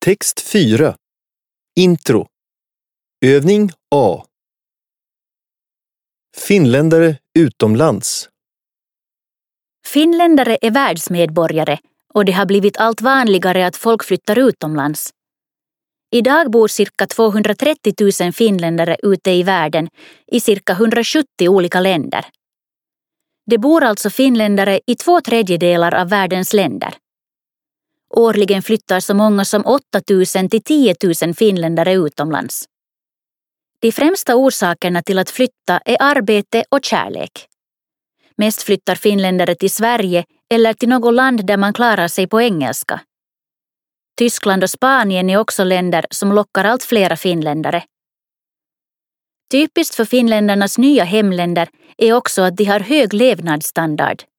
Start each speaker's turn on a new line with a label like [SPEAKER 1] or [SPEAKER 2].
[SPEAKER 1] Text 4. Intro. Övning A. Finländare utomlands.
[SPEAKER 2] Finländare är världsmedborgare och det har blivit allt vanligare att folk flyttar utomlands. Idag bor cirka 230 000 finländare ute i världen i cirka 170 olika länder. Det bor alltså finländare i 2/3 av världens länder. Årligen flyttar så många som 8 000 till 10 000 finländare utomlands. De främsta orsakerna till att flytta är arbete och kärlek. Mest flyttar finländare till Sverige eller till något land där man klarar sig på engelska. Tyskland och Spanien är också länder som lockar allt flera finländare. Typiskt för finländarnas nya hemländer är också att de har hög levnadsstandard.